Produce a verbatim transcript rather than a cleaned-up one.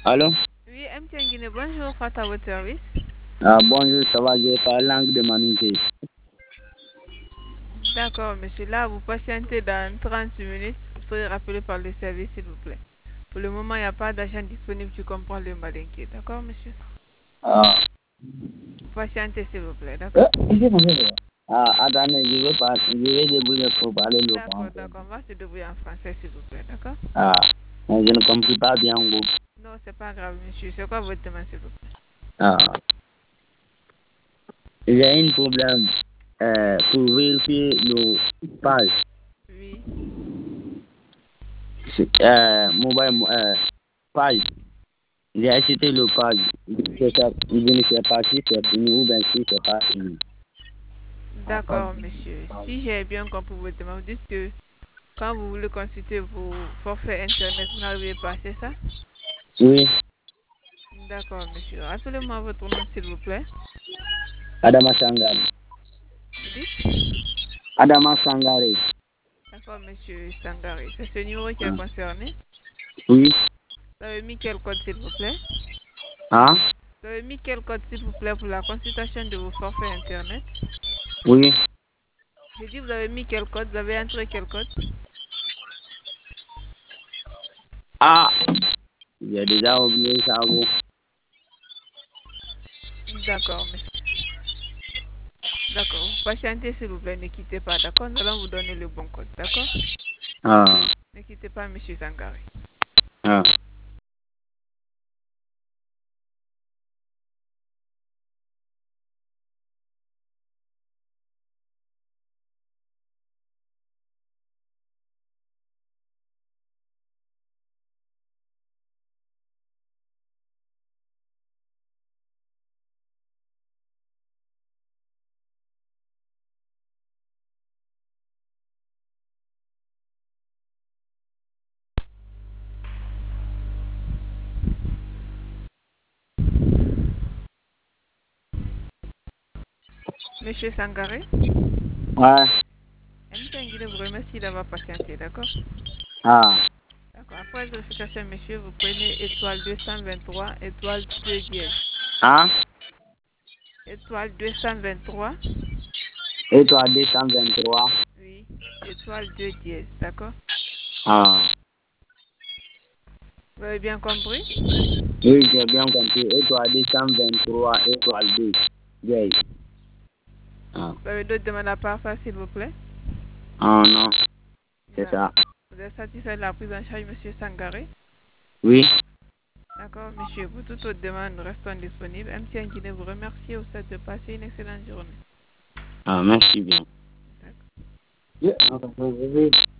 Allô? Oui, M T N Guinée, bonjour, face à votre service. Ah, bonjour, ça va, je parle langue de Manité. D'accord, monsieur. Là, vous patientez dans trente minutes. Vous serez rappelé par le service, s'il vous plaît. Pour le moment, il n'y a pas d'agent disponible. Tu comprends le malinquier. D'accord, monsieur? Ah, Vous patientez, s'il vous plaît. euh, D'accord? ah, attendez, je vais, pas, je vais débrouiller pour parler le D'accord, français. d'accord. On va se débrouiller en français, s'il vous plaît. D'accord? Ah, mais je ne comprends pas bien vous. Non, c'est pas grave, monsieur. C'est quoi votre demande, s'il vous plaît? Ah, j'ai un problème euh, pour vérifier le page. Oui. Euh, mobile euh, page. J'ai acheté le page. Je ne sais pas si c'est fini ou bien si c'est pas fini. D'accord, monsieur. Si j'ai bien compris votre demande, vous dites que quand vous voulez consulter vos forfaits Internet, vous n'arrivez pas, c'est ça? Oui, D'accord, monsieur. Rappelez-moi votre nom, s'il vous plaît. Adama Sangare. Vous dites? Adama Sangare. D'accord, monsieur Sangari. C'est ce numéro qui est Ah, concerné. oui. Vous avez mis quel code, s'il vous plaît? Hein? Vous avez mis quel code, s'il vous plaît, pour la consultation de vos forfaits Internet? Oui. J'ai dit, vous avez mis quel code? Vous avez entré quel code? Ah, j'ai déjà oublié ça. Vous. D'accord, monsieur. D'accord. Vous patientez, s'il vous plaît. Ne quittez pas, d'accord? Nous allons vous donner le bon code, d'accord? Ah, Ne quittez pas, monsieur Sangari. ah. Monsieur Sangari, Ouais. M T N Guinée vous remercie d'avoir patienté, d'accord? Ah, D'accord. Après vérification, monsieur, vous prenez étoile deux cent vingt-trois, étoile deux dièse. hein? Étoile deux cent vingt-trois, Et toi, deux cent vingt-trois. oui, étoile deux dièse, d'accord? Ah, Vous avez bien compris? oui, j'ai bien compris. Et toi, deux cent vingt-trois, étoile deux. Yes. Ah, Vous avez d'autres demandes à part ça, s'il vous plaît? ah non, c'est ça. D'accord. Vous êtes satisfait de la prise en charge, monsieur Sangare? Oui. D'accord, monsieur. Pour toute autre demande, restons disponibles. M T N Guinée vous remercie. Vous souhaite de passer une excellente journée. Ah, merci bien. D'accord. Yeah.